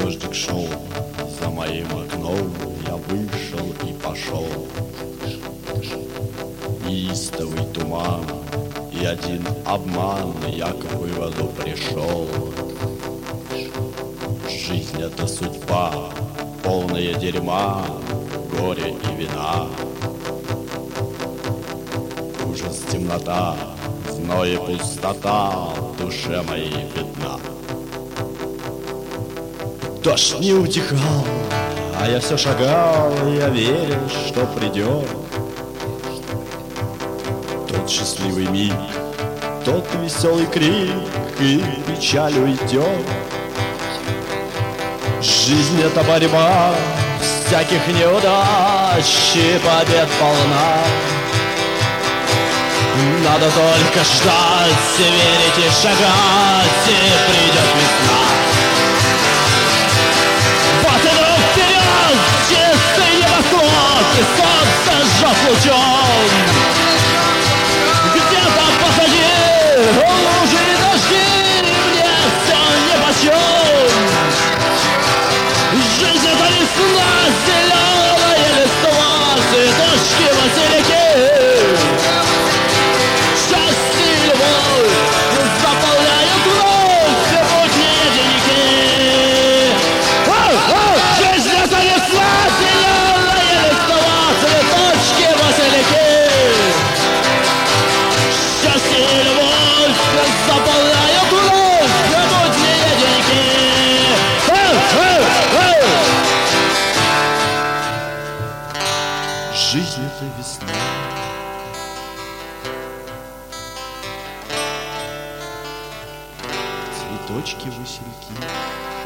Дождик шел за моим окном, я вышел и пошел. Неистовый туман и один обман, я к выводу пришел. Жизнь — это судьба, полная дерьма, горя и вина. Ужас, темнота, зной и пустота в душе моей видна. Дождь не утихал, а я все шагал, я верил, что придет тот счастливый миг, тот веселый крик, и печаль уйдет. Жизнь — это борьба всяких неудач и побед полна. Надо только ждать, верить и шагать, и придет весна. Вот и вдруг вперед, чистый небосвод, и солнце жжет лучом. Где-то позади лужи и дожди, мне все нипочем. Жизнь — это весна, зеленая листва, цветочки, васильки. Счастье и любовь заполняют вновь будние деньги. Жизнь — это весна, зеленая листва, цветочки, васильки. Счастье и любовь заполняют вновь будние деньги. Жизнь — это весна. Цветочки, васильки.